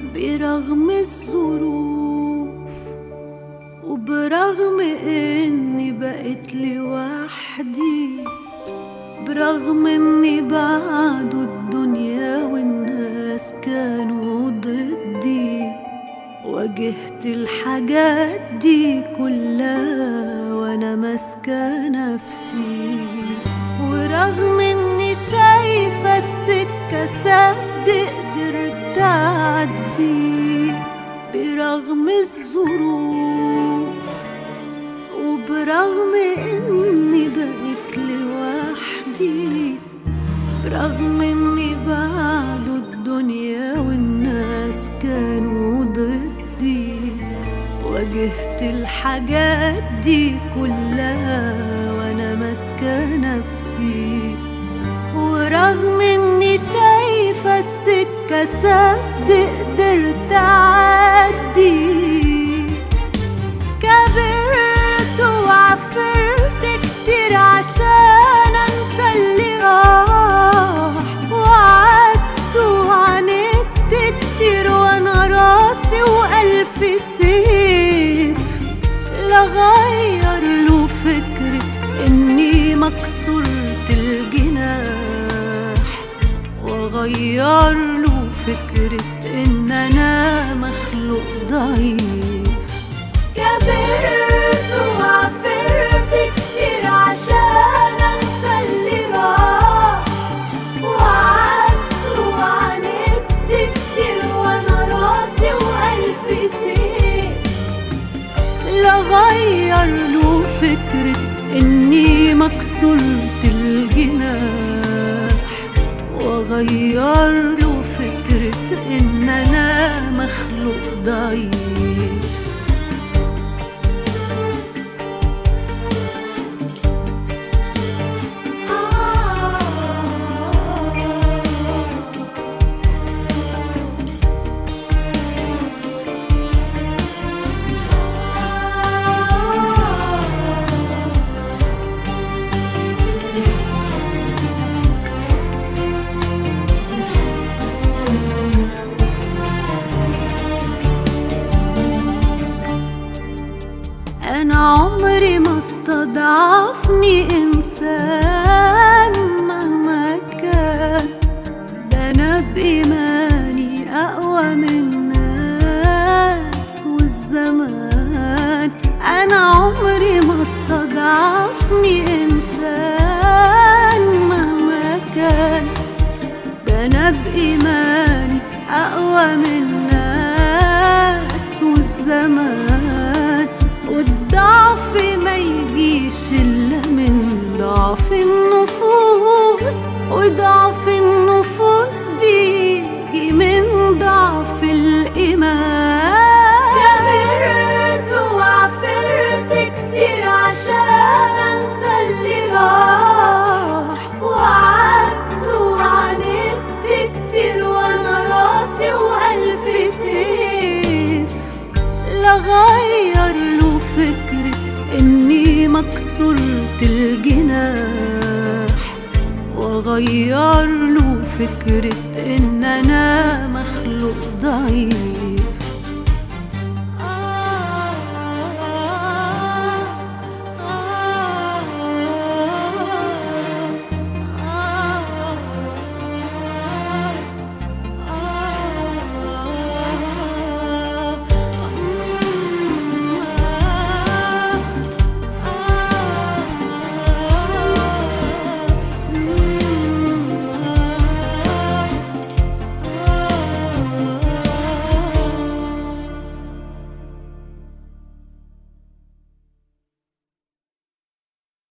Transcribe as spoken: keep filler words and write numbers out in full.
برغم الظروف وبرغم اني بقيت لوحدي، برغم اني بعد الدنيا والناس كانوا ضدي، واجهت الحاجات دي كلها وانا ماسكة نفسي. ورغم اني شايفة السكة سد قدرت اعدي، برغم الظروف وبرغم اني بقيت لوحدي، برغم اني بعد الدنيا والناس كانوا ضدي، واجهت الحاجات دي كلها وانا ماسكة نفسي. ورغم اني شايفة السكة سد قدرت اعدي، كبرت وعفرت كتير عشان انسى اللي راح، وقعدت وعاندت كتير وانا راسي والف سيف لغير له فكرة اني مكسورة الجناح، وغير له فكرة ان انا مخلوق ضعيف. كبرت وعفرت كتير عشان انسى اللي راح، وقعدت وعاندت كتير وانا راسي والف سيف لغير له فكرة اني مكسورة الجناح، وغير له فكرة ان انا مخلوق ضعيف. أنا عمري ما استضعفني إنسان مهما كان، ده أنا بإيماني أقوى من الناس والزمان. أنا عمري ما استضعفني إنسان مهما كان، ده أنا بإيماني أقوى من الناس والزمان. والضعف ما يجيش إلا من ضعف النفوس، وضعف النفوس بيجي من ضعف الإيمان. كبرت وعفرت كتير عشان أنسى اللي راح، وقعدت وعاندت كتير وأنا راسي وألف سيف لغير له فكرة إني مكسورة الجناح، وغير له فكرة إن أنا مخلوق ضعيف.